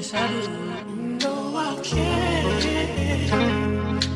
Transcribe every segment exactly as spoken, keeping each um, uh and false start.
Yes, I do. No, I can't.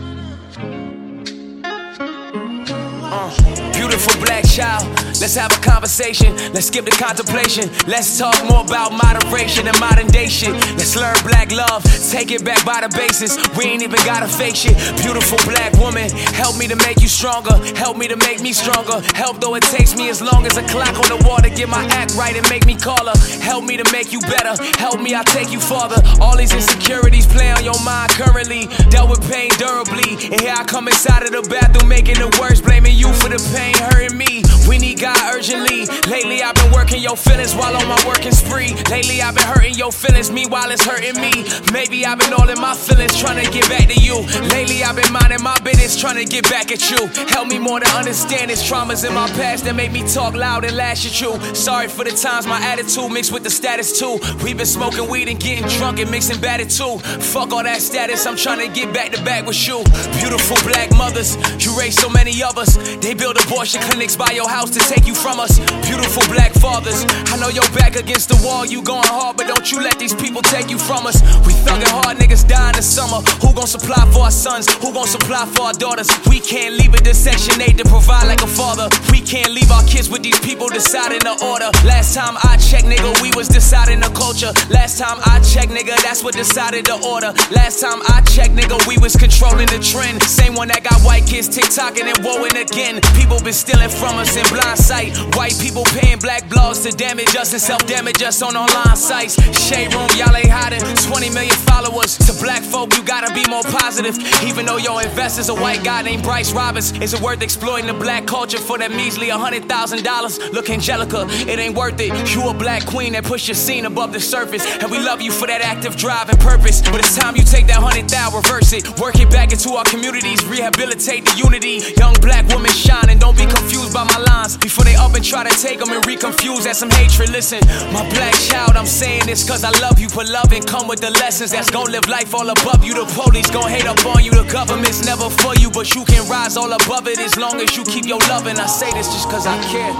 Uh, beautiful black child, let's have a conversation. Let's skip the contemplation. Let's talk more about moderation and modern day shit. Let's learn black love, take it back by the basis. We ain't even gotta fake shit. Beautiful black woman, help me to make you stronger. Help me to make me stronger. Help though it takes me as long as a clock on the wall to get my act right and make me call her. Help me to make you better. Help me, I'll take you farther. All these insecurities play on your mind currently. Dealt with pain durably, and here I come inside of the bathroom making it worse, blaming you for the pain hurting me. We need God urgently. Lately I've been working your feelings while on my working spree. Lately I've been hurting your feelings, meanwhile it's hurting me. Maybe I've been all in my feelings trying to get back to you. Lately I've been minding my business trying to get back at you. Help me more to understand these traumas in my past that make me talk loud and lash at you. Sorry for the times my attitude mixed with the status too. We've been smoking weed and getting drunk and mixing batter too. Fuck all that status, I'm trying to get back to back with you. Beautiful black mothers, you raised so many of us. They build abortion clinics by your house to take you from us. Beautiful black fathers, I know you're back against the wall, you going hard, but don't you let these people take you from us. We thuggin' hard, niggas die in the summer. Who gon' supply for our sons? Who gon' supply for our daughters? We can't leave it to Section eight to provide like a father. We can't leave our kids with these people deciding the order. Last time I checked, nigga, we was deciding the culture. Last time I checked, nigga, that's what decided the order. Last time I checked, nigga, we was controlling the trend. Same one that got white kids TikToking and woeing again. People been stealing from us in blind sight. White people paying black blogs to damage us and self-damage us on online sites. Shade room, y'all ain't hiding. twenty million followers. To black folk, you gotta be more positive. Even though your investor's a white guy named Bryce Roberts. Is it worth exploiting the black culture for that measly one hundred thousand dollars? Look, Angelica, it ain't worth it. You a black queen that push your scene above the surface. And we love you for that active drive and purpose. But it's time you take that one hundred thousand, reverse it. Work it back into our communities. Rehabilitate the unity. Young black women shine and don't be confused by my lines. Before they up and try to take them and reconfuse that some hatred. Listen, my black child, I'm saying this cause I love you. But loving come with the lessons that's gon' live life all above you. The police gon' hate up on you. The government's never for you, but you can rise all above it as long as you keep your loving. I say this just cause I care.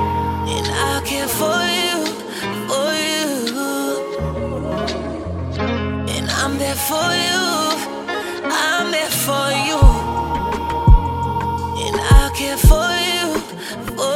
And I care for you, for you. And I'm there for you, I'm there for you. And I care for you, for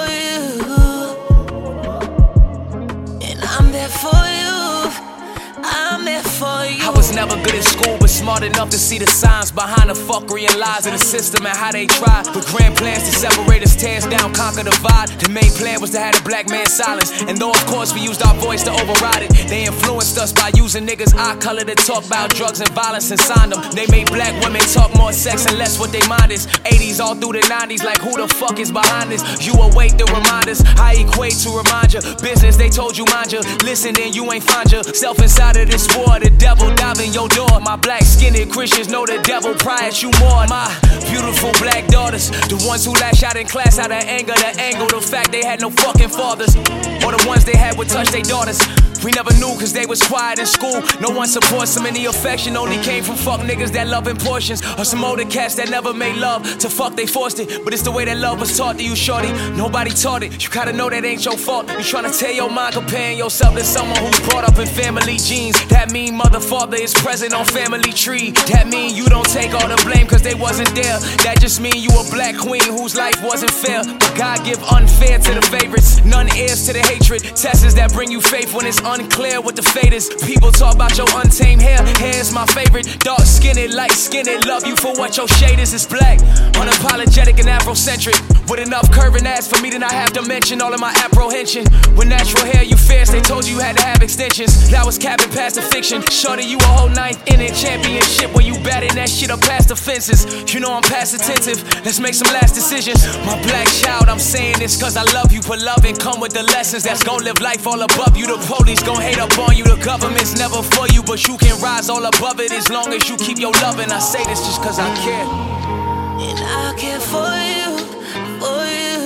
you. And I'm there for you, I'm there for you. I was never good at school, but smart enough to see the signs behind the fuckery and lies of the system and how they try. With grand plans to separate us, tear us down, conquer the divide. The main plan was to have the black man silence. And though of course we used our voice to override it, they influenced us by using niggas' eye color to talk about drugs and violence and signed them. They made black women talk more sex and less what they mind is. eighties all through the nineties, like who the fuck is behind this? You awake to remind us, I equate to remind you. Business they told you mind you, listen then you ain't find yourself inside of this war. The devil dive in your door. My black skinned Christians know the devil pry at you more. My beautiful black daughters, the ones who lash out in class out of anger, the angle, the fact they had no fucking fathers, or the ones they had would touch their daughters. We never knew cause they was quiet in school. No one supports them and the affection only came from fuck niggas that love in portions. Or some older cats that never made love to fuck they forced it. But it's the way that love was taught to you shorty. Nobody taught it, you gotta know that ain't your fault. You tryna tear your mind comparing yourself to someone who's brought up in family genes. That mean mother father is present on family tree. That mean you don't take all the blame cause they wasn't there. That just mean you a black queen whose life wasn't fair. But God give unfair to the favorites, none heirs to the hatred. Tests that bring you faith when it's unclear what the fate is. People talk about your untamed hair. Hair's my favorite. Dark skinned, light skinned. Love you for what your shade is. It's black, unapologetic and Afrocentric. With enough curve and ass for me to not have to mention all of my apprehension. With natural hair you fierce, they told you you had to have extensions. That was capping past the fiction. Shorty, you a whole ninth inning championship when you batting that shit up past the fences. You know I'm past attentive. Let's make some last decisions. My black child, I'm saying this cause I love you. But loving come with the lessons that's gon' live life all above you. The police gon' hate up on you. The government's never for you, but you can rise all above it as long as you keep your loving. I say this just cause I care. And I care for you, for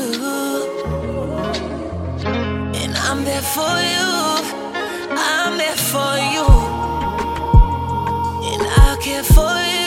you. And I'm there for you, I'm there for you. And I care for you.